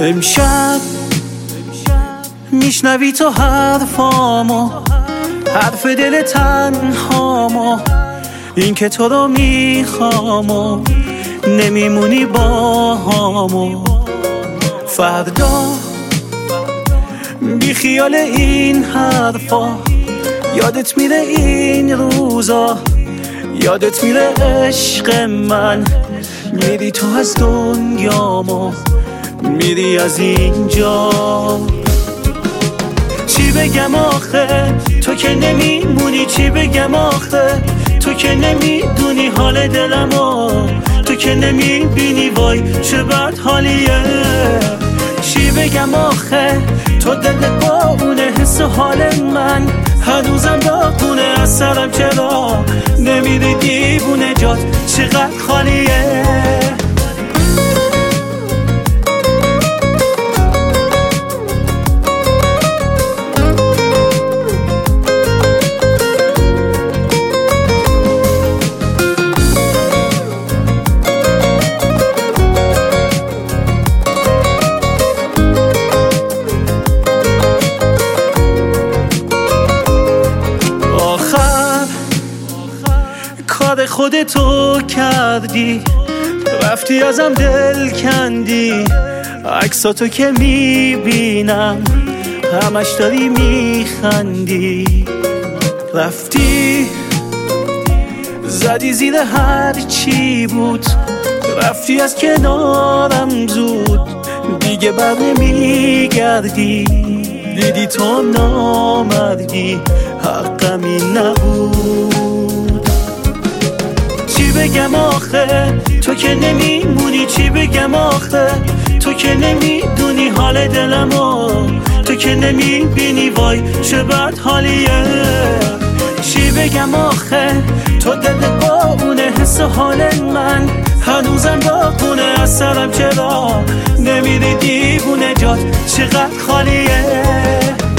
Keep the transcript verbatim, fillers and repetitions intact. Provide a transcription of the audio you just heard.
امشب میشنوی تو حرفامو، حرف دل تنهامو، این که تو رو میخوامو نمیمونی با همو. فردا بی خیال این حرفا، یادت میره این روزا، یادت میره عشق من، میری تو از دنیامو، میری از اینجا. چی بگم آخه تو که نمیمونی، چی بگم آخه تو که نمیدونی حال دلمو، تو که نمیبینی وای چه بد حالیه. چی بگم آخه تو دلت با اونه، حس و حال من هنوزم داغونه، از سرم چرا نمیری دیوونه، جات چقدر خالیه. کار خودتو کردی، رفتی ازم دل کندی، عکساتو که میبینم همش داری میخندی. رفتی زدی زیر هر چی بود، رفتی از کنارم زود، دیگه بر نمیگردی، دیدی تو نامردی، حقم این نبود. چی بگم آخه تو که نمیمونی، چی بگم آخه تو که نمیدونی حال دلمو، تو که نمیبینی وای چه بد حالیه. چی بگم آخه تو دلت با اونه، حس و حال من هنوزم داغونه، از سرم چرا نمیری دیوونه، جات چقدر خالیه.